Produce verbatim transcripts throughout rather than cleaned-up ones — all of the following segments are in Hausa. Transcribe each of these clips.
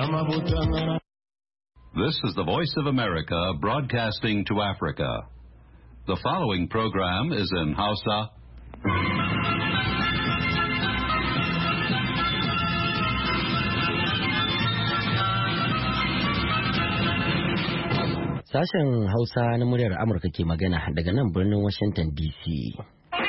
This is the Voice of America broadcasting to Africa. The following program is in Hausa. Sashen Hausa na muryar Amurka ke magana daga nan birnin Washington D C.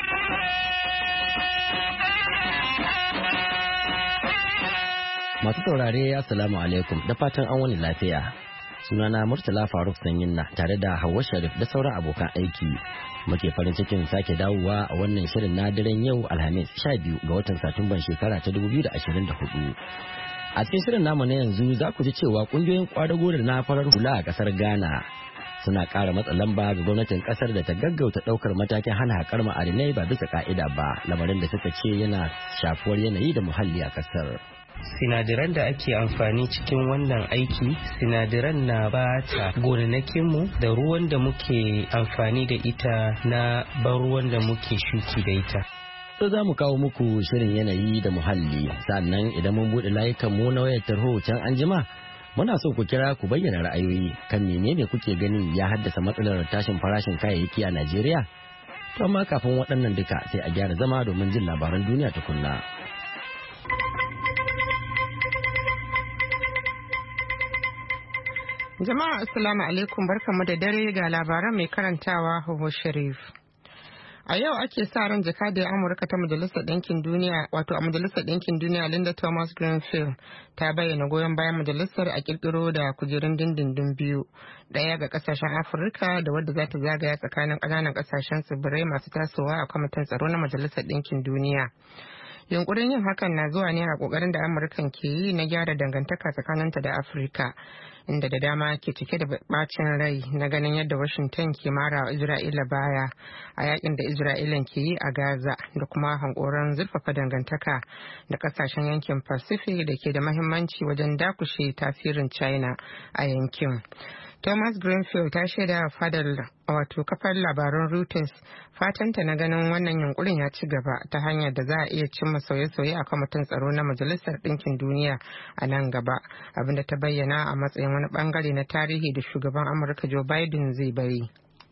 Masu saurare Assalamu alaikum da fatan an wani lafiya. Sunana Murtala Faruk Sanyinna tare da Hauwa Sharif da sauran abokan aiki. Muke farin cikin sake dawowa a wannan shirin na daren yau Alhamis sha biyu ga watan Satumban shekara ta dubu biyu da ashirin da hudu. A cikin shirin namu na yanzu za ku ji cewa kungiyoyin kwadago da na farar hula a kasar Ghana suna ƙara matsa lamba ga gwamnatin kasar da ta gaggauta ɗaukar matakin hana haƙar ma'adinai ba bisa ka'ida ba, lamarin da suka ce yana shafuwar yanayi da muhalli a kasar. Sinadaran da ake amfani cikin wannan aiki, sinadaran na bata gonanakinmu da ruwan da muke amfani da ita na ban ruwan da muke shuki da ita. To za mu kawo muku shirin yanayi da muhalli, sannan idan mun buɗe layukan mu na wayar tarho can anjima muna so ku kira ku bayyana ra'ayoyi kan menene kuke ganin ya haddasa matsalar tashin farashin kayayyaki a Najeriya. To amma kafin waɗannan duka sai a gyara zama domin jin labaran duniya tukunna. Jama'a assalamu alaikum, barkamu da dare ga labaran mai karantawa Hauwa Sharif. A yau ake sa ran jakadiyar Amurka ta Majalisar Ɗinkin Duniya, wato a Majalisar Ɗinkin Duniya Linda Thomas Greenfield ta bayyana goyon bayan majalisar a kirkiro da kujerun dindindin biyu, ɗaya ga kasashen Afirka da wadda za ta zagaya tsakanin ƙananan kasashen tsibirai masu tasowa a kwamitin tsaro na Majalisar Ɗinkin Duniya. Yunkurin yin hakan na zuwa ne a kokarin da Amurkan ke yi na gyara dangantaka tsakaninta da Afirka, inda da dama ke cike da bacin rai na ganin yadda Washington ke mara wa Isra'ila baya a yakin da Isra'ilan ke yi a Gaza, da kuma hankoron zurfafa dangantaka da kasashen yankin Pacific da ke da mahimmanci wajen dakushe tasirin China a yankin. Thomas Greenfield ta shaida fadar wato kafar labaran Reuters fatanta na ganin wannan yunkurin ya ci gaba ta hanyar da za a iya cimma sauye-sauye a kwamitin tsaro na Majalisar Ɗinkin Duniya a nan gaba, abinda ta bayyana a matsayin wani bangare na tarihi da shugaban Amurka Joe Biden zai bari.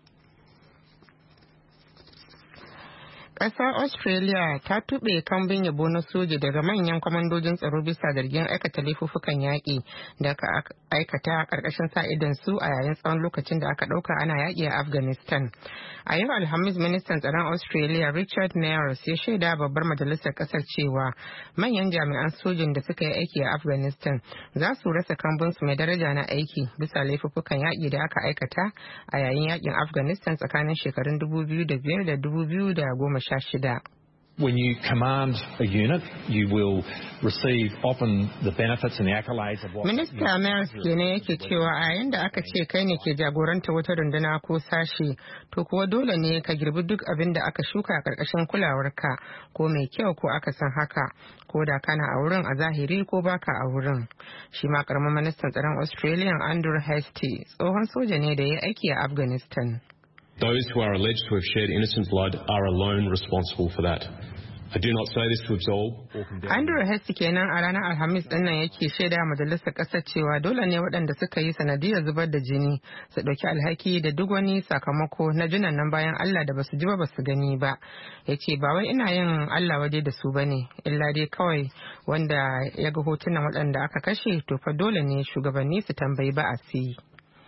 Ƙasar Australia ta tuɓe kambin yabo na soja daga manyan kwamandojin tsaro bisa zargin aikata laifuffukan yaƙi da aka aikata a ƙarƙashin sa idon su a yayin tsawon lokacin da aka ɗauka ana yaƙi a Afghanistan. A yau Alhamis, ministan tsaron Australia Richard Nares ya shaida babbar majalisar ƙasar cewa manyan jami'an sojin da suka yi aiki a Afghanistan za su rasa kambinsu mai daraja na aiki bisa laifuffukan yaƙi da aka aikata a yayin yaƙin Afghanistan tsakanin shekarun dubu biyu da biyar da dubu biyu da goma sha shida. When you command a unit, you will receive often the benefits and the accolades of what... Minista Mayers kenan yake cewa a yayin da aka ce kai ne ke jagoranta wata runduna ko sashi, to kuwa dole ne ka girbi duk abin da aka shuka a ƙarƙashin kulawarka, ko mai kyau ko aka san haka, ko da kana a wurin a zahiri ko baka a wurin. Shi ma ƙaramin ministan tsaron Australian Andrew Hastie tsohon soja ne da ya aiki a Afghanistan. Those who are alleged to have shed innocent blood are alone responsible for that. I do not say this to absolve or condemn. Andrew Hastie kenan a ranar Alhamis din nan yake shaida majalisar ƙasar cewa dole ne waɗanda suka yi sanadiyar zubar da jini su ɗauki alhaki da duk wani sakamako na jinan nan bayan Allah da basu ji ba basu gani ba. Ya ce ba wai ina yin Allah waje da su bane, illa dai kawai wanda ya ga hotunan waɗanda aka kashe to fa dole ne shugabanni su tambayi ba'asi.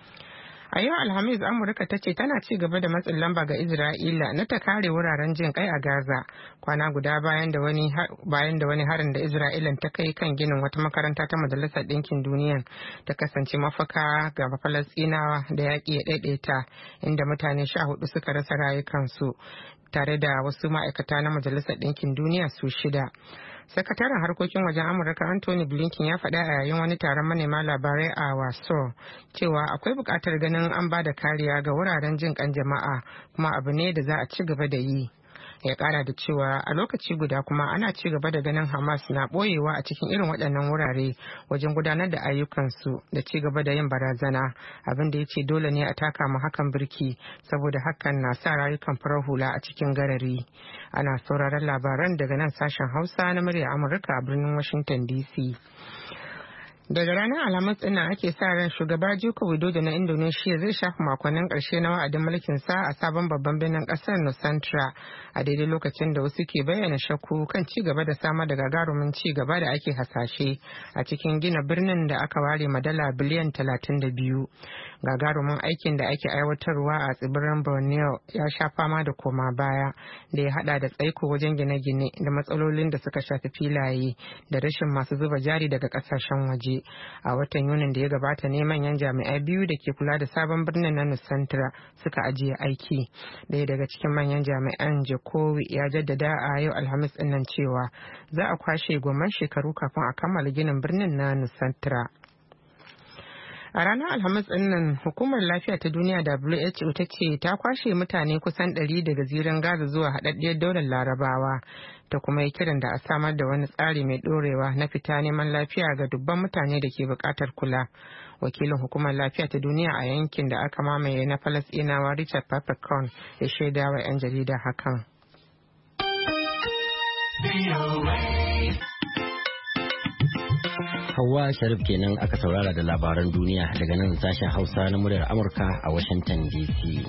A yau Alhamis, Amurka ta ce tana ci gaba da matsin lamba ga Isra'ila na ta kare wuraren jin kai a Gaza, kwana guda bayan da wani bayan da wani harin da Isra'ilan ta kai kan ginin wata makaranta ta Majalisar Ɗinkin Duniya ta kasance mafaka ga Falastinawa da yaƙi ya ɗaiɗaita, inda mutane sha hudu suka rasa rayukansu tare da wasu ma'aikata na Majalisar Ɗinkin Duniya su shida. Sakataren harkokin wajen Amurka Anthony Blinken ya faɗa a yayin wani taron manema labarai a Warsaw cewa akwai buƙatar ganin an ba da kariya ga wuraren jin ƙan jama'a, kuma abu ne da za a ci gaba da yi. Ya ƙara da cewa a lokaci guda kuma ana ci gaba da ganin Hamas na ɓoyewa a cikin irin waɗannan wurare wajen gudanar da ayyukansu da ci gaba da yin barazana, abin da ya ce dole ne a taka mu hakan birki saboda hakan na sa rayukan farar hula a cikin garari. Ana sauraron labaran daga nan sashen Hausa na murya Amurka a birnin Washington D C. Daga ranar Alhamis ɗin ake sa ran shugaba Joko Widodo na Indonesia zai shafa makonnin ƙarshe na wa'adin mulkin sa a sabon babban birnin ƙasar Nusantara a daidai lokacin da wasu ke bayyana shakku kan ci gaba da samar da gagarumin ci gaba da ake hasashe a cikin gina birnin da aka ware madala biliyan talatin da biyu. Gagarumin aikin da ake aiwatarwa a tsibirin Borneo ya sha fama da koma baya da ya hada da tsaiko wajen gine-gine da matsalolin da suka shafi filaye da rashin masu zuba jari daga kasashen waje. A watan Yunin da ya gabata ne manyan jami'ai biyu da ke kula da sabon birnin na Nusantara suka ajiye aiki. Daya daga cikin manyan jami'an Jokowi ya jaddada a yau Alhamis din nan cewa za a kwashe gomman shekaru kafin a kammala ginin birnin na Nusantara. A ranar Alhamis din nan Hukumar Lafiya ta Duniya W H O ta ce ta kwashe mutane kusan ɗari daga zirin Gaza zuwa haɗaɗɗiyar daular Larabawa, ta kuma yi kiran da a samar da wani tsari mai ɗorewa na fita neman lafiya ga dubban mutane da ke buƙatar kula. Wakilin Hukumar Lafiya ta Duniya a yankin da aka mamaye na Falasɗinawa Richard Papacon ya shaida wa 'yan jarida hakan. Hauwa Sharif kenan aka saurara da labaran duniya daga nan sashen Hausa na muryar Amurka a Washington D C.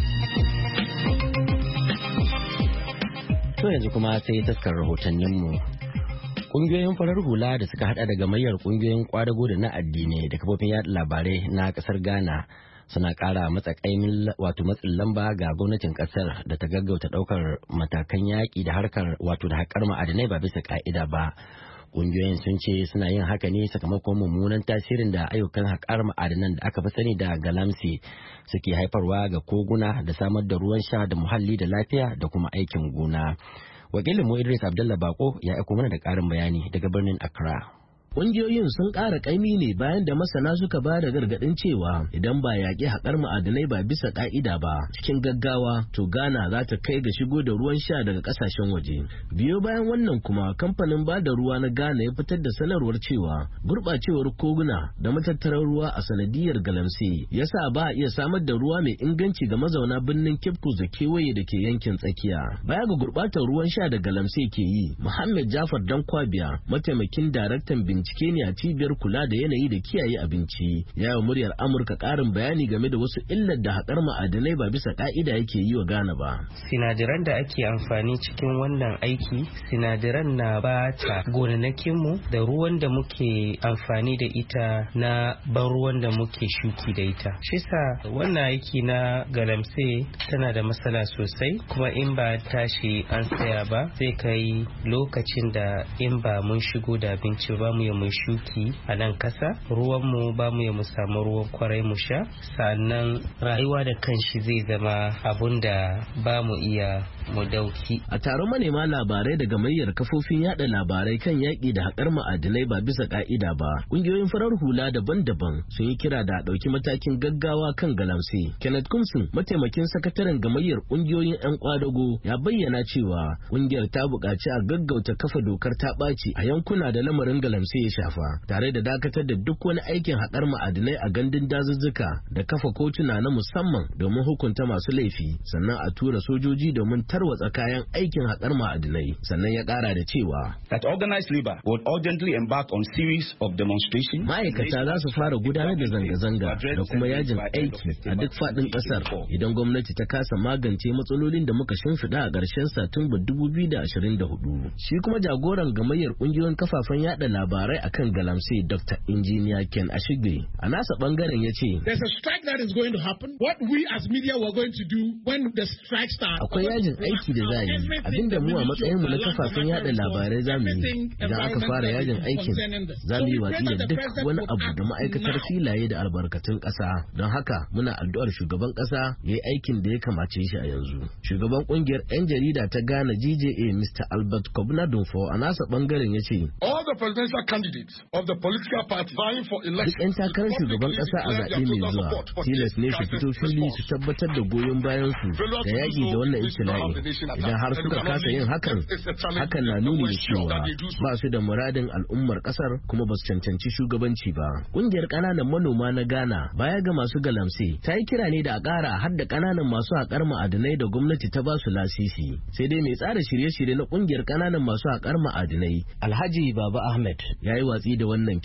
To yanzu kuma sai taskar rahotanninmu. Ƙungiyoyin farar hula da suka hada da gamayyar ƙungiyoyin kwadago da na addinai da kafofin yada labarai na ƙasar Ghana suna ƙara matsakaimin wato matsin lamba ga gwamnatin ƙasar da ta gaggauta ɗaukar matakan yaƙi da harkar wato da haƙar ma'adanai ba bisa ƙa'ida ba. Ƙungiyoyin sun ce suna yin haka ne sakamakon mummunan tasirin da ayyukan haƙar ma'adanan da aka fi sani da galamsi suke haifarwa ga koguna da samar da ruwan sha da muhalli da lafiya da kuma aikin gona. Wakilin mu Idris Abdullah Bako ya aiko mana da ƙarin bayani daga birnin Accra. Ƙungiyoyin sun ƙara ƙaimi ne bayan da masana suka ba da gargaɗin cewa idan ba yaƙi haƙar ma'adanai ba bisa ƙa'ida ba cikin gaggawa to Ghana za ta kai ga shigo da ruwan sha daga ƙasashen waje. Biyo bayan wannan kuma kamfanin ba da ruwa na Ghana ya fitar da sanarwar cewa gurɓacewar koguna da matattarar ruwa a sanadiyar galamse ya sa ba a iya samar da ruwa mai inganci ga mazauna birnin Cape Coast da kewaye da ke yankin tsakiya. Baya ga gurɓatar ruwan sha da galamse ke yi, Muhammad Jafar Dankwabiya, mataimakin daraktan bin bincike ne a cibiyar kula da yanayi da kiyaye abinci ya yi muryar Amurka ƙarin bayani game da wasu illar da haƙar ma'adanai ba bisa ƙa'ida yake yi wa Ghana ba. Sinadaran da ake amfani cikin wannan aiki sinadaran na bata gonanakinmu da ruwan da muke amfani da ita na ban ruwan da muke shuki da ita. Shi sa wannan aiki na galamse tana da matsala sosai kuma in ba tashi an saya ba zai kai lokacin da in ba mun shigo da abinci ba mu mu shuki a nan kasa ruwanmu ba mu mu samu ruwan kwarai mu sha sannan rayuwa da kanshi zai zama abun da ba mu iya mu dauki. A taron manema labarai daga mayyar kafofin yada labarai kan yaƙi da haƙar ma'adinai ba bisa ka'ida ba ƙungiyoyin farar hula daban-daban sun yi kira da ɗauki matakin gaggawa kan galamse. Kenneth Kumsin mataimakin sakataren gamayyar ƙungiyoyin 'yan kwadago ya bayyana cewa ƙungiyar ta buƙaci a gaggauta kafa dokar ta ɓaci a yankuna da lamarin galamse ya shafa tare da dakatar da duk wani aikin haƙar ma'adinai a gandun dazuzzuka da kafa kotuna na musamman domin hukunta masu laifi sannan a tura sojoji domin tarwatsa kayan aikin haƙar ma'adinai. Sannan ya ƙara da cewa that organized labor would urgently embark on series of demonstrations. Ma'aikata za su fara gudanar da zanga-zanga da kuma yajin aiki a duk faɗin ƙasar idan gwamnati ta kasa magance matsalolin da muka shimfiɗa a ƙarshen Satumba dubu biyu da ashirin da hudu. Shi kuma jagoran gamayyar ƙungiyoyin kafafen yada labarai akan galamse Doctor Engineer Ken Ashigbe a nasa bangaren ya ce there's a strike that is going to happen. What we as media were going to do when the strike starts. Akwai yajin aiki da za yi abinda mu a matsayin mu na kafafen yada labarai za mu yi idan aka fara yajin aikin za mu yi watsi da duk wani abu da ma'aikatar filaye da albarkatun ƙasa don haka muna addu'ar shugaban ƙasa ya yi aikin da ya kamace shi a yanzu. Shugaban ƙungiyar 'yan jarida ta Ghana G J A Mister Albert Kobna Dunfo a nasa bangaren ya ce all the presidential candidates of the political party vying for election. Duk 'yan takarar shugaban ƙasa a zaɓe mai zuwa tilas ne su fito fili su tabbatar da goyon bayan su da yaƙi da wannan ibtila'i. Idan har suka kasa yin hakan, hakan na nuni da cewa ba su da muradin al'ummar ƙasar kuma ba su cancanci shugabanci ba. Ƙungiyar ƙananan manoma na Ghana baya ga masu galamse ta yi kira ne da a ƙara har da ƙananan masu haƙar ma'adinai da gwamnati ta ba su lasisi. Sai dai mai tsara shirye-shirye na ƙungiyar ƙananan masu haƙar ma'adinai Alhaji Baba Ahmed ya yi watsi da wannan kiran.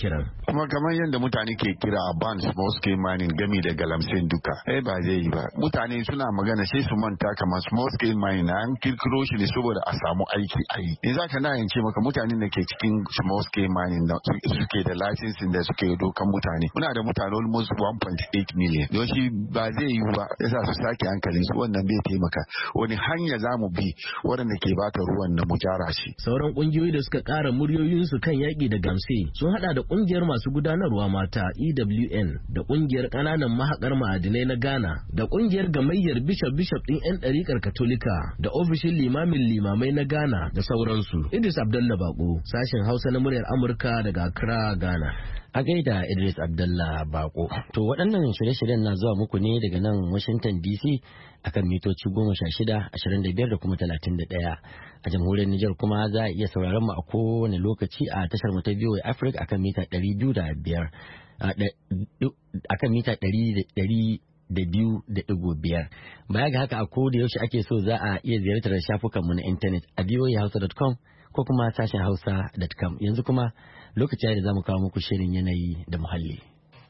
kuma kamar yadda mutane ke kira a ban small scale mining gami da galamsey duka eh ba zai yi ba. Mutane suna magana sai su manta kamar small scale mining an kirkiro shi ne saboda a samu aiki a yi. In zaka na yance maka mutanen da ke cikin small scale mining da suke da licensing da suke dokan mutane muna da mutane almost one point eight million. Don shi ba zai yi ba yasa su sake hankalin su wannan bai taimaka. Wani hanya za mu bi waɗanda ke bata ruwan da mu gyara shi. Sauran kungiyoyi da suka ƙara muryoyinsu kan yaƙi da gamse sun hada da kungiyar masu gudanarwa mata E W N da kungiyar ƙananan mahaƙar ma'adinai na Ghana da kungiyar gamayyar bishop bishop ɗin 'yan ɗariƙar Katolika da ofishin limamin limamai na Ghana da sauransu. Idris Abdullah Bako, sashen Hausa na muryar Amurka daga Accra, Ghana. A gaida Idris Abdullah Bako. To waɗannan shirye-shiryen na zuwa muku ne daga nan Washington D C akan mitoci goma sha shida, ashirin da biyar da kuma talatin da ɗaya. A jamhuriyar Nijar kuma za a iya sauraron mu a kowane lokaci a tashar mu ta V O A Africa akan mita ɗari biyu da biyar. Akan mita ɗari da biyu da ɗigo biyar. Baya ga haka a ko da yaushe ake so za a iya ziyartar shafukanmu na intanet a v o a hausa dot com ko kuma sashen hausa dot com. Yanzu kuma lokaci da za mu kawo muku shirin yanayi da muhalli.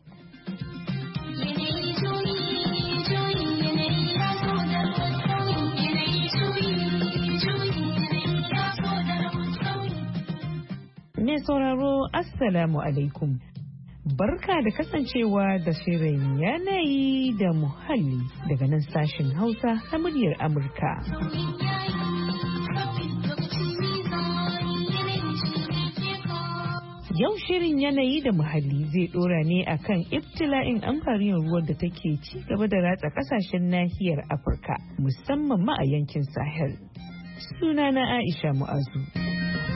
Mai sauraro Assalamu alaikum. Barka da kasancewa da shirin yanayi da muhalli daga nan sashen Hausa na muryar Amurka. Yau shirin yanayi da muhalli zai dora ne akan ibtila'in ambaliyar ruwan da take ci gaba da ratsa kasashen nahiyar Afirka musamman ma a yankin Sahel. Sunana Aisha Mu'azu.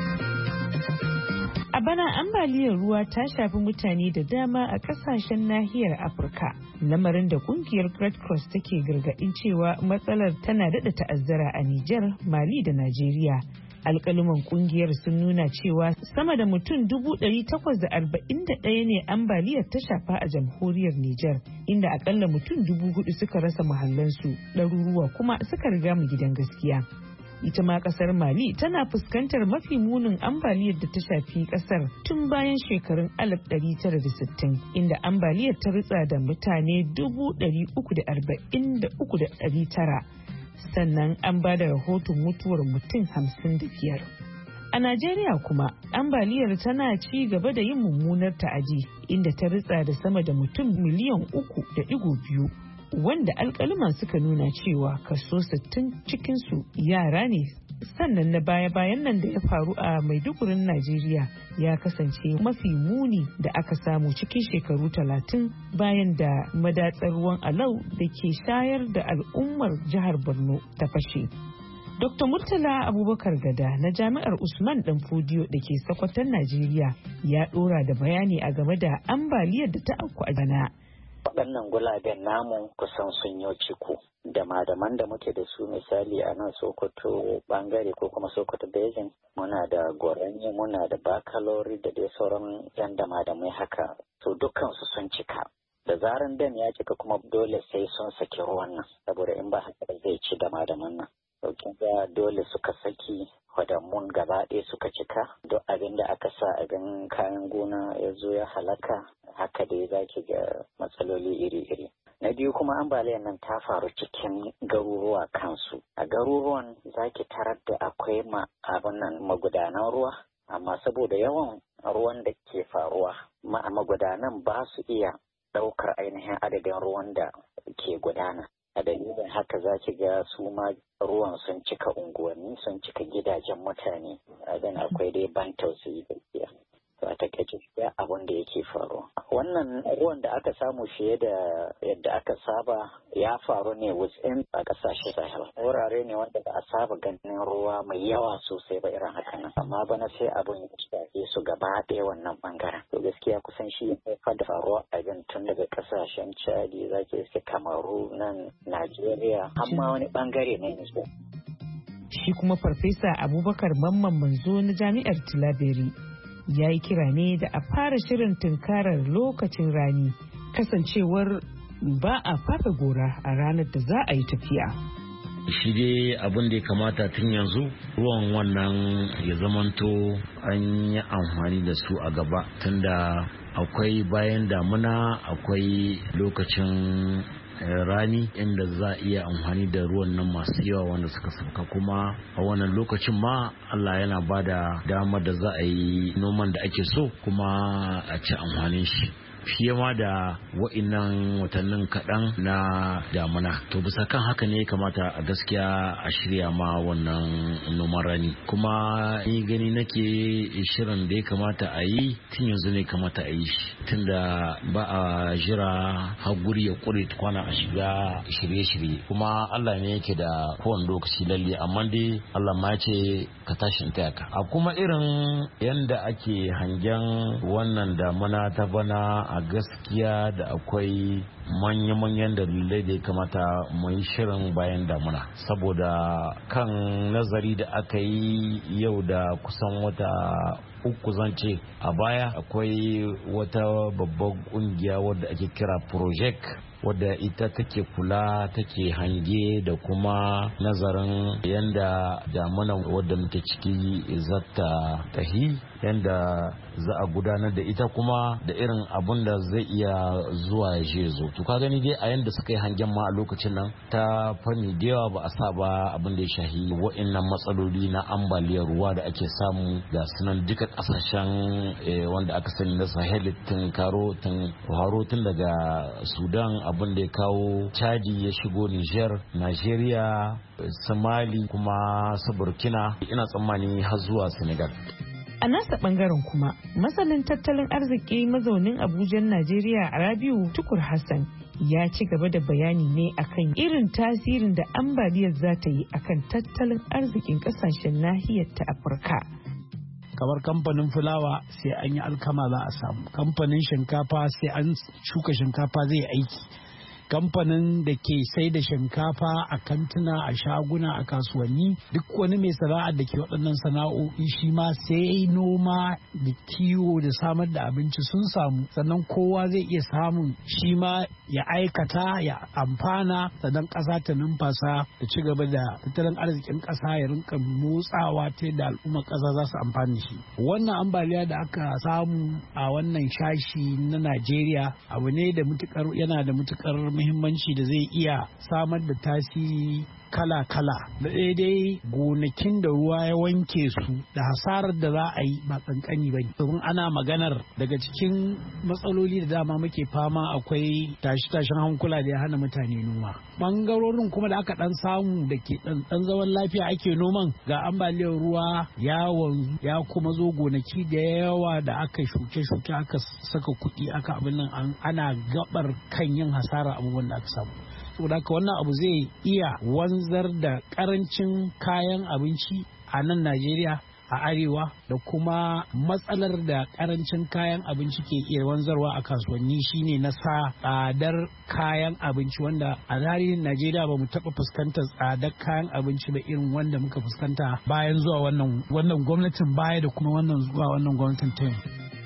A bana ambaliyar ruwa ta shafi mutane da dama a kasashen nahiyar Afirka, lamarin da kungiyar Red Cross take gargadin cewa matsalar tana daɗa ta'azzara a Nijar, Mali da Najeriya. Alƙaluman kungiyar sun nuna cewa sama da mutum dubu ɗari takwas da arba'in da ɗaya ne ambaliyar ta shafa a jamhuriyar Nijar, inda akalla mutum dubu hudu suka rasa muhallansu, ɗaruruwa kuma suka riga mu gidan gaskiya. Ita ma kasar Mali tana fuskantar mafi munin ambaliyar da ta shafi kasar tun bayan shekarun alif ɗari tara da sittin, inda ambaliyar ta ritsa da mutane dubu ɗari uku da arba'in da uku da ɗari tara. Sannan an ba da rahoton mutuwar mutum hamsin da biyar. A Najeriya kuma ambaliyar tana ci gaba da yin mummunar ta'adi, inda ta ritsa da sama da mutum miliyan uku da ɗigo biyu. Wanda alƙaluman suka nuna cewa kaso sittin cikinsu yara ne. Sannan na baya-bayan nan da ya faru a Maidugurin Najeriya ya kasance mafi muni da aka samu cikin shekaru talatin bayan da madatsar ruwan Alau da ke shayar da al'ummar jihar Borno ta fashe. Dokta Murtala Abubakar Gada na Jami'ar Usman Danfodiyo da ke Sokoton Najeriya ya ɗora da bayani a game da ambaliyar da ta auku a bana. Waɗannan gulaben namu kusan sun yi ciko da madaman da muke da su, misali a nan Sokoto bangare ko kuma Sokoto Basin muna da Goranyi, muna da Bakalori da dai sauran yan da madamai haka, to dukkansu sun cika. Da zaran dam ya cika kuma dole sai sun saki ruwan nan, saboda in ba haka zai ci da madaman nan. Sauƙin ga dole suka saki wadamun gaba ɗaya suka cika, duk abin da aka sa a gan kayan gona ya zo ya halaka, haka dai za ki ga matsaloli iri-iri. Na biyu kuma ambaliyar nan ta faru cikin garuruwa kansu. A garuruwan za ki tarar da akwai ma abin nan magudanan ruwa, amma saboda yawan ruwan da ke faruwa ma magudanan ba su iya ɗaukar ainihin adadin ruwan da ke gudana. A dalilin haka za ki ga su ma ruwan sun cika unguwanni, sun cika gidajen mutane. Abin akwai dai ban tausayi gaskiya. To a takaice ya abin da yake faruwa. Wannan ruwan da aka samu fiye da yadda aka saba ya faru ne within a kasashe Sahel. Wurare ne wanda ba a saba ganin ruwa mai yawa sosai ba irin haka nan. Amma bana sai abin ya shafe su gaba ɗaya wannan bangaren. To gaskiya kusan shi ya haifar da faruwa abin tun daga kasashen Chadi, zaki iske Kamaru, nan Najeriya, amma wani bangare ne ne. Shi kuma Farfesa Abubakar Mamman Manzo na Jami'ar Tilaberi ya yi kira ne da a fara shirin tunkarar lokacin rani, kasancewar ba a fafe gora a ranar da za a yi tafiya. shi dai abin da ya kamata tun yanzu ruwan wannan ya zamanto an yi amfani da su a gaba, tunda akwai bayan damuna akwai lokacin rani inda za a iya amfani da ruwan nan masu yawa wanda suka sauka, kuma a wannan lokacin ma Allah yana ba da damar da za a yi noman da ake so kuma a ci amfanin shi fiye ma da wa'innan watannin kaɗan na damuna. To bisa kan haka ne kamata a gaskiya a shirya ma wannan noman rani, kuma ni gani nake shirin da ya kamata a yi tun yanzu ne kamata a yi shi, tunda ba a jira har guri ya ƙure kwana a shiga shirye-shirye, kuma Allah ne yake da kowane lokaci lalle, amma dai Allah ma ce ka tashin taya ka. A kuma irin yanda ake hangen wannan damuna ta bana, a gaskiya da akwai manya-manyan dalilai da ya kamata mu yi shirin bayan damuna, saboda kan nazari da aka yi yau da kusan wata uku zance a baya, akwai wata babbar kungiya wadda ake kira project wadda ita take kula take hange da kuma nazarin yanda damuna wadda muke ciki zata tahi, yanda za a gudanar da ita kuma da irin abun da zai iya zuwa ya zo. To ka gani dai a yanda suka yi hangen ma a lokacin nan ta fanni da yawa ba a sa ba abin da ya shahi wa'annan matsaloli na ambaliyar ruwa da ake samu da sunan duka kasashen wanda aka sani na Sahel, tun karo tun haro tun daga Sudan, abin da ya kawo Chadi ya shigo Niger, Nigeria, Somali kuma su Burkina, ina tsammani har zuwa Senegal. A nasa bangaren kuma, masanin tattalin arziki mazaunin Abuja, Najeriya, Rabiu Tukur Hassan ya ci gaba da bayani ne akan irin tasirin da ambaliyar za ta yi akan tattalin arzikin kasashen nahiyar ta Afirka. Kamar kamfanin fulawa sai an yi alkama za a samu, kamfanin shinkafa sai an shuka shinkafa zai aiki, kamfanin da ke sai da shinkafa a kantuna, a shaguna, a kasuwanni, duk wani mai sana'ar da ke waɗannan sana'o'i shi ma sai noma da kiwo da samar da abinci sun samu, sannan kowa zai iya samun shi ma ya aikata ya amfana, sannan ƙasa ta numfasa da ci gaba da tattalin arzikin ƙasa ya rinka motsawa ta da al'ummar ƙasa za su amfani shi. Wannan ambaliya da aka samu a wannan shashi na Najeriya abu ne da mutukar yana da mutukar muhimmanci da zai iya samar da tasiri kala-kala da daidai gonakin da ruwa ya wanke su da hasarar da za a yi ba kankani ba ne. Domin ana maganar daga cikin matsaloli da dama muke fama akwai tashi-tashin hankula da ya hana mutane noma. Bangarorin kuma da aka dan samu da ke dan zaman lafiya ake noman, ga ambaliyar ruwa ya wanzu ya kuma zo gonaki da yawa da aka shuke-shuke aka saka kuɗi aka abin nan ana gabar kan yin hasara abubuwan da aka samu. Saboda haka wannan abu zai iya wanzar da karancin kayan abinci a nan Najeriya a arewa, da kuma matsalar da karancin kayan abinci ke iya wanzarwa a kasuwanni shine na sa tsadar kayan abinci, wanda a tarihin Najeriya ba mu taɓa fuskantar tsadar kayan abinci ba irin wanda muka fuskanta bayan zuwa wannan wannan gwamnatin baya da kuma wannan zuwa wannan gwamnatin ta yanzu.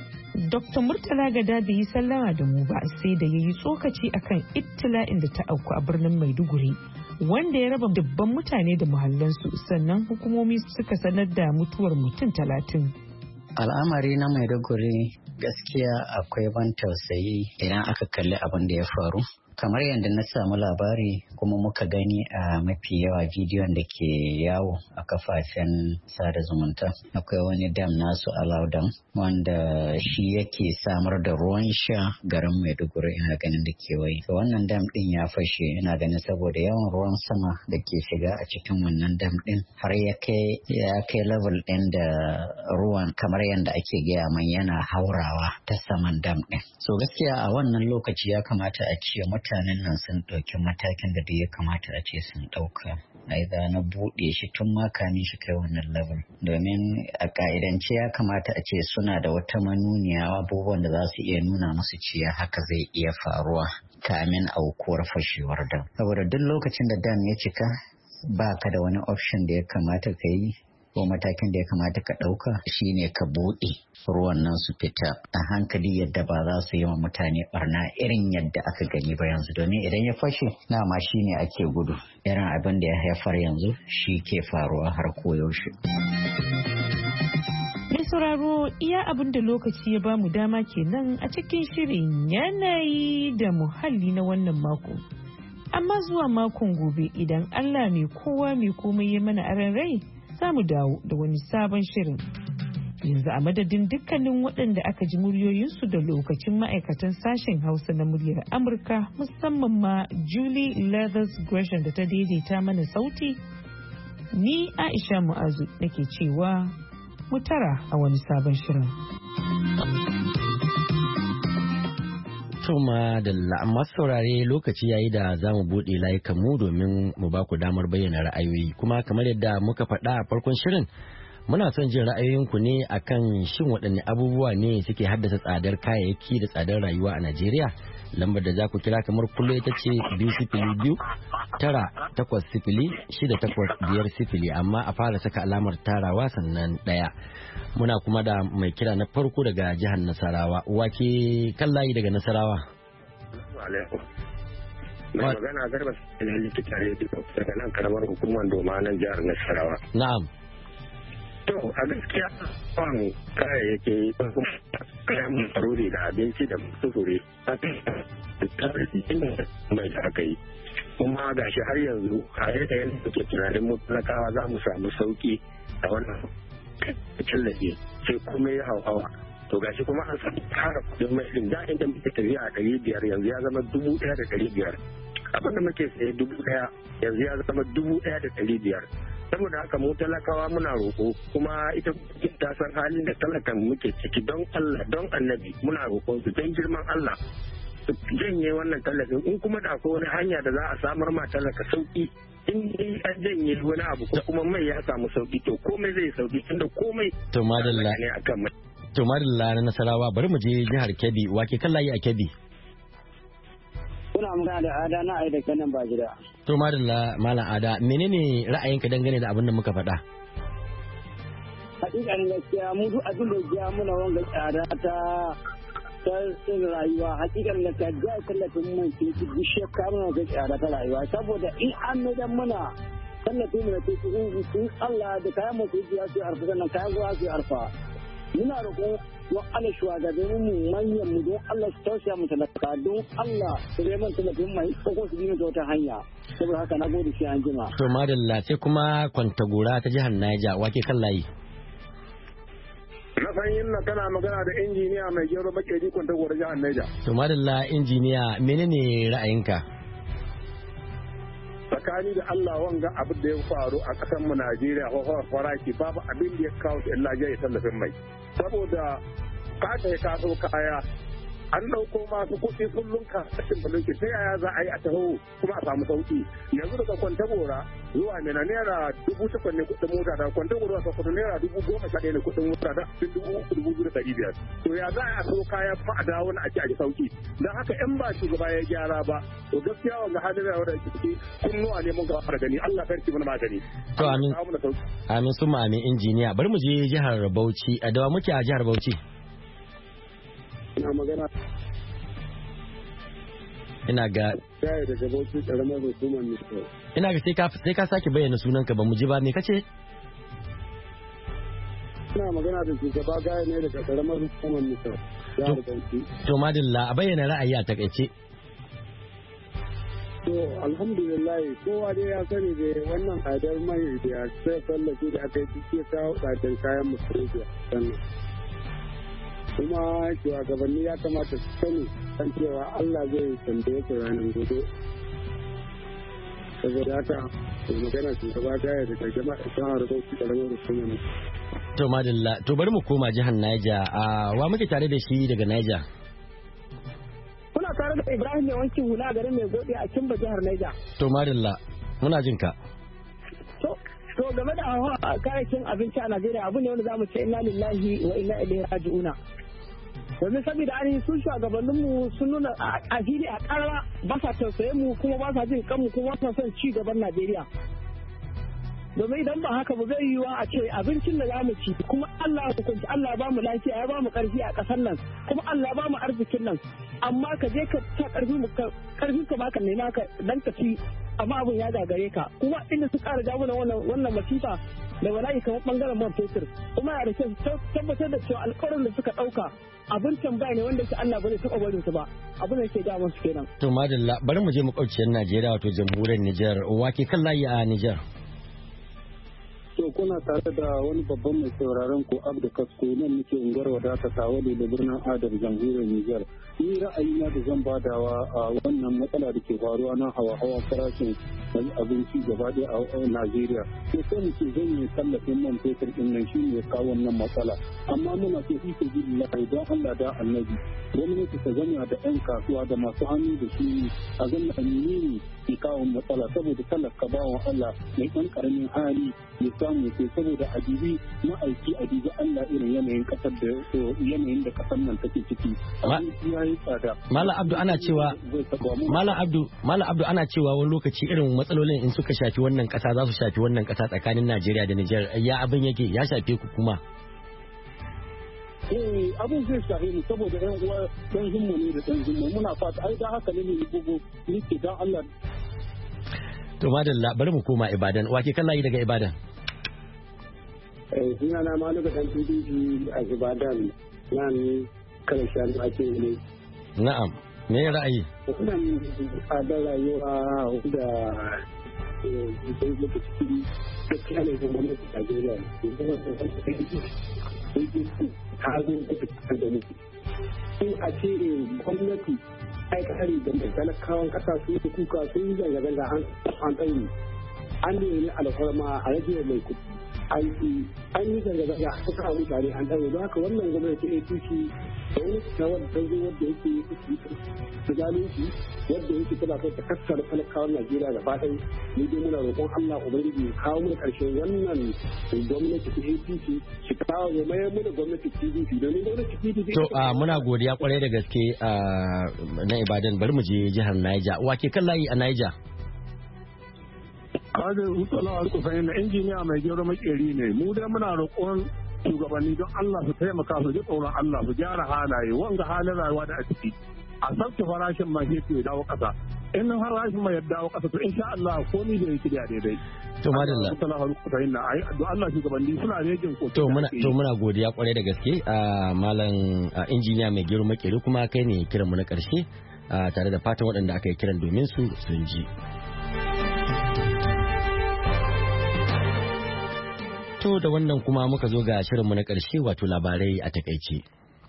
Dokta Murtala Gada bai yi sallama da mu ba sai da ya yi tsokaci akan ibtila'in da ta auku a birnin Maiduguri, wanda ya raba dubban mutane da muhallansu, sannan hukumomi suka sanar da mutuwar mutum talatin. Al'amari na Maiduguri gaskiya akwai ban tausayi idan aka kalli abin da ya faru. Kamar yadda na samu labari kuma muka gani a mafi yawa bidiyon da ke yawo a kafafen sada zumunta, akwai wani dam nasu Alaudan wanda shi yake samar da ruwan sha garin Maiduguri, ina ganin da kewaye. To wannan dam din ya fashe, ina ganin saboda yawan ruwan sama da ke shiga a cikin wannan dam din har ya kai ya kai level din da ruwan kamar yadda ake gaya man yana haurawa ta saman dam din. So gaskiya a wannan lokaci ya kamata a ce mutanen nan sun ɗauki matakin da ya kamata a ce sun ɗauka. Aiza na buɗe shi tun ma kamin shi kai wannan level. Domin a ƙa'idance ya kamata a ce suna da wata manuniya abubuwan da za su iya nuna musu cewa haka zai iya faruwa kamin aukuwar fashewar dam. Saboda duk lokacin da dam ya cika ba ka da wani option da ya kamata ka yi ko matakin da ya kamata ka ɗauka shine ka buɗe ruwan nan su fita a hankali yadda ba za su yi wa mutane barna irin yadda aka gani ba yanzu, domin idan ya fashe dama shine ake gudu, irin abin da ya haifar yanzu shi ke faruwa har koyaushe. Mai sauraro iya abin da lokaci ya bamu dama kenan a cikin shirin yanayi da muhalli na wannan mako. Amma zuwa makon gobe idan Allah mai kowa mai komai ya mana aran rai za mu dawo da wani sabon shirin. Yanzu a madadin dukkanin waɗanda aka ji muryoyinsu da lokacin ma'aikatan sashen Hausa na muryar Amurka musamman ma Julie Leathers Gresham da ta daidaita mana sauti, ni Aisha Mu'azu nake cewa mu tara a wani sabon shirin. Tuma da masu saurare lokaci yayi da za mu buɗe layukan mu domin mu ba ku damar bayyana ra'ayoyi, kuma kamar yadda muka faɗa a farkon shirin muna son jin ra'ayoyinku ne akan shin waɗanne abubuwa ne suke haddasa tsadar kayayyaki da tsadar rayuwa a Najeriya. Lambar da za ku kira kamar kullum ita ce biyu sifili biyu tara takwas sifili shida takwas biyar sifili, amma a fara saka alamar tarawa sannan ɗaya. Muna kuma da mai kira na farko daga jihar Nasarawa. Wake kan layi daga Nasarawa? Mai magana Garba Sani likita rediyo daga nan karamar hukumar Doma nan jihar Nasarawa. Na'am. To a gaskiya ban kayayyaki kayan marori da abinci da sufuri mai da aka yi. Kuma ga shi har yanzu a yadda yanzu suke tunanin mutalakawa za mu samu sauki a wannan tallafi sai kuma ya hauhawa. To gashi kuma an samu tara kudin mai din da inda muke tafiya a ɗari biyar yanzu ya zama dubu ɗaya da ɗari biyar. Abin da muke saye dubu ɗaya yanzu ya zama dubu ɗaya da ɗari biyar. Saboda haka mu talakawa muna roƙo, kuma ita ta san halin da talakan muke ciki, don Allah don annabi muna roƙon su don girman Allah su janye wannan tallafin, in kuma da akwai wani hanya da za a samar ma talaka sauki, in dai an janye wani abu ko kuma mai ya samu sauki to komai zai sauki, tunda komai to madalla ne akan mai. To madalla na Nasarawa, bari mu je jihar Kebbi. Wake kan layi a Kebbi? Kuna magana da Ada na ai da kanan ba gida. To madalla Malam Ada, menene ra'ayinka dangane da abin da muka faɗa? Hakikanin gaskiya mu duk abin da ya muna wanga tsada ta ta rayuwa, hakikanin gaskiya ga tallafin man ke ci bishe kamar ga tsada ta rayuwa, saboda in an madan muna tallafin mu da ke cikin Allah da kayan mu su biya su arfa sannan kayan zuwa su arfa. Muna roƙon don Allah shugabannin mu manyan mu don Allah su tausaya mu talaka, don Allah su neman tallafin mai ko su bi mu ta wata hanya. Saboda haka na gode sai an jima. To madalla, sai kuma Kwantagora ta jihar Niger. Wake kan layi? Na san yin na kana magana da injiniya mai gero makeri Kwantagora jihar Niger. To madalla injiniya, menene ra'ayinka? Tsakani da Allah wanga abin da ya faru a ƙasar mu Najeriya ko faraki babu abin da ya kawo su illa ya tallafin mai, saboda ka ta ya kaso kaya an ɗauko masu kuɗi sun lunka kashin balonki, ta yaya za a yi a taho kuma a samu sauki. Yanzu daga Kwantagora zuwa Mina naira dubu takwas ne kuɗin mota, da Kwantagora zuwa Sokoto naira dubu goma sha ɗaya ne kuɗin mota, da dubu uku dubu biyu da ɗari biyar. To ya za a so kaya kuma a dawo na ake a ji sauki. Don haka in ba shugaba ya gyara ba, to gaskiya wanga halin da wadda ciki kunnuwa ne mun ga fara gani. Allah karki mana magani. To amin. Amin summa amin injiniya. Bari mu je jihar Bauchi. A dawa muke a jihar Bauchi. Ina magana. Ina ga. Sai daga Bauchi karamar hukumar Nisto. Ina ga sai ka sai ka sake bayyana sunanka ba mu ji ba, me kace? Ina magana da shugaba gaya ne daga karamar hukumar Nisto. Jihar Bauchi. To madalla, a bayyana ra'ayi a takaice. To alhamdulillah kowa dai ya sani da wannan tsadar mai da sai tallafi da aka yi cike kawo tsadar kayan musulunci sannan. Kuma shugabanni ya kamata su sani kan cewa Allah zai tambaye su ranar gobe. Saboda haka magana shugaba gaya daga jama'a jihar Bauchi karamar hukumar. To madalla, to bari mu koma jihar Niger. A wa muke tare da shi daga Niger? Kuna tare da Ibrahim mai wankin hula garin mai gode a Kimba jihar Niger. To madalla, muna jin ka. To to game da hawa kayayyakin abinci a Najeriya abu ne wanda zamu ce inna lillahi wa inna ilaihi raji'una. Domin saboda ainihin sun shugabanninmu sun nuna a fili a ƙarara ba sa tausaye mu kuma ba sa jin kanmu kuma ba sa son ci gaban Najeriya. domin idan ba haka ba zai yiwa a ce abincin da za mu ci kuma Allah ya hukunci Allah ya ba mu lafiya ya ba mu karfi a ƙasar nan kuma Allah ya ba mu arzikin nan amma ka je ka sa karfi mu karfi ka baka nema ka dan ka ci amma abin ya gagare ka kuma inda su ƙara jawo wannan wannan masifa da bala'i kamar bangaren man fetur kuma ya rike tabbatar da cewa alƙawarin da suka ɗauka abin tambaya ne wanda ke Allah ba zai taɓa barin su ba abin da yake ga musu kenan. To madalla bari mu je makwabciyar Najeriya wato jamhuriyar Nijar wake kan layi a Nijar. To kuna tare da wani babban mai sauraron ko Abdu Kasko nan nake unguwar wadata tawali da birnin Adar jamhuriyar Nijar. Ni ra'ayina da zan badawa a wannan matsala da ke faruwa na hawa-hawa farashin abinci gaba ɗaya a Najeriya. Ko sai mu ce zan yi tallafin man fetur ɗin nan shi ne kawo wannan matsala. Amma muna so fi su biyu lai don Allah da annabi. Gwamnati ta zama da 'yan kasuwa da masu hannu da shi a zama amini ke kawo matsala saboda talaka bawan Allah mai ɗan ƙaramin hali ya samu sai saboda adibi ma'aiki adibi Allah irin yanayin ƙasar da yanayin da ƙasar nan take ciki. Malam Abdu ana cewa Malam Abdu Malam Abdu ana cewa wani lokaci irin matsalolin in suka shafi wannan kasa za su shafi wannan kasa tsakanin Najeriya da Nijar ya abin yake ya shafe ku kuma. Eh abin zai shafe mu saboda ɗan uwa ɗan zumma ne da ɗan zumma muna fata ai da haka ne ne bugu nake dan Allah. To madalla bari mu koma Ibadan wake kan layi daga Ibadan. Eh ina na malu ga dan P D P a Ibadan nan karshen ake ne. Na'am, me ya ra'ayi? Wannan tsadar rayuwa da sai da cikin gaskiya ne ga gwamnati a Najeriya. Ta zo ta da mu. Sai a ce gwamnati ai kare da mai talakawan kasa su yi kuka sun yi zanga-zanga an tsaye. An nemi alfarma a rage mai kuɗi. An yi zanga-zanga a kawo mutane an tsaye don haka wannan gwamnati A P C da wani tawar da zo wadda yake da zalunci wadda yake tana kai ta kassar talakawan Najeriya gaba ɗaya ni dai muna roƙon Allah ubangiji ya kawo mu ƙarshen wannan gwamnati ta A P C shi kawo ya mayar mu da gwamnati P D P domin gwamnati P D P. To muna godiya kwarai da gaske na Ibadan bari mu je jihar Niger wake kan layi a Niger. Kadir Utsala Alkufayin na injiniya mai gero makeri ne mu dai muna roƙon shugabanni don Allah su taimaka su ji tsoron Allah su gyara halaye wanga halin rayuwa da a ciki a sauke farashin ma ke ya dawo ƙasa in farashin ma ya dawo ƙasa to insha Allah komai da yake da daidai. To madalla. Don Allah shugabanni suna rejin ko. To muna to muna godiya kwarai da gaske a malam injiniya mai gero makeri kuma kai ne kiran mu na ƙarshe tare da fatan waɗanda aka yi kiran domin su sun ji. To da wannan kuma muka zo ga shirinmu na ƙarshe wato labarai a takaice.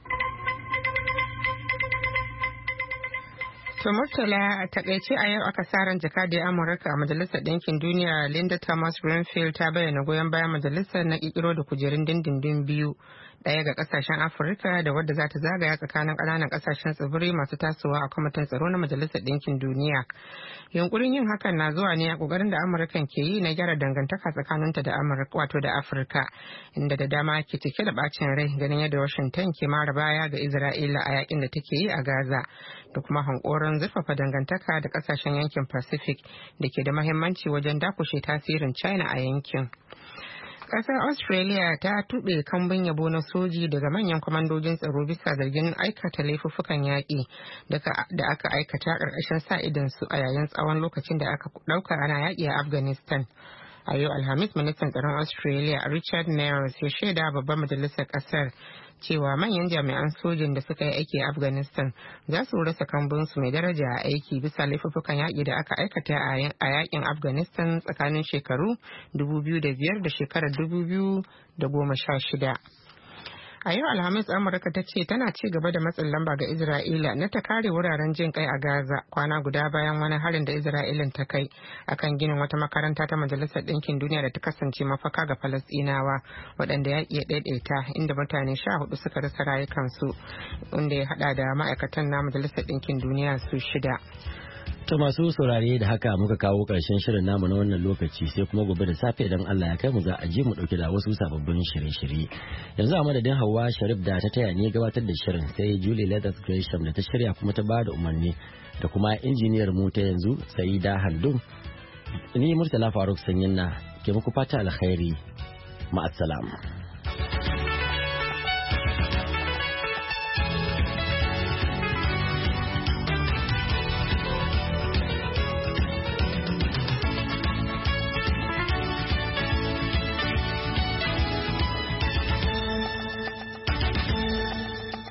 To Murtala a takaice a yau aka sa ran jakadiyar Amurka a Majalisar Ɗinkin Duniya Linda Thomas Greenfield ta bayyana goyon bayan majalisar na ƙirƙiro da kujerun dindindin biyu ɗaya ga ƙasashen Afirka da wadda za ta zagaya tsakanin ƙananan ƙasashen tsibiri masu tasowa a kwamitin tsaro na Majalisar Ɗinkin Duniya. Yunkurin yin hakan na zuwa ne a ƙoƙarin da Amurkan ke yi na gyara dangantaka tsakaninta da Amurka wato da Afirka inda da dama ke cike da bacin rai ganin yadda Washington ke mara baya ga Isra'ila a yakin da take yi a Gaza da kuma hankoron zurfafa dangantaka da ƙasashen yankin Pacific da ke da mahimmanci wajen dakushe tasirin China a yankin. Kasar Australia ta tuɓe kambun yabo na soji daga manyan kwamandojin tsaro bisa zargin aikata laifuffukan yaƙi da aka aikata ƙarƙashin sa idansu a yayin tsawon lokacin da aka ɗauka ana yaƙi a Afghanistan. A yau Alhamis ministan tsaron Australia Richard Marles ya shaida babban majalisar ƙasar cewa manyan jami'an sojin da suka yi aiki a Afghanistan za su rasa kambunsu mai daraja a aiki bisa laifuffukan yaƙi da aka aikata a yaƙin Afghanistan tsakanin shekaru dubu biyu da biyar da shekarar dubu biyu da goma sha shida. A yau Alhamis Amurka ta ce tana ci gaba da matsin lamba ga Isra'ila na ta kare wuraren jin kai a Gaza kwana guda bayan wani harin da Isra'ilan ta kai akan ginin wata makaranta ta Majalisar Ɗinkin Duniya da ta kasance mafaka ga Falasɗinawa waɗanda ya iya ɗaiɗaita inda mutane sha hudu suka rasa rayukansu wanda ya haɗa da ma'aikatan na Majalisar Ɗinkin Duniya su shida. To masu saurare da haka muka kawo ƙarshen shirin namu na wannan lokaci sai kuma gobe da safe idan Allah ya kai mu za a je mu ɗauke da wasu sababbin shirye-shirye. Yanzu a madadin Hauwa Sharif da ta taya ne gabatar da shirin sai Julie Leathers Gresham da ta shirya kuma ta bada umarni da kuma injiniyar mu ta yanzu Saida Handum ni Murtala Faruk Sanyin na ke muku fata alkhairi ma'assalam.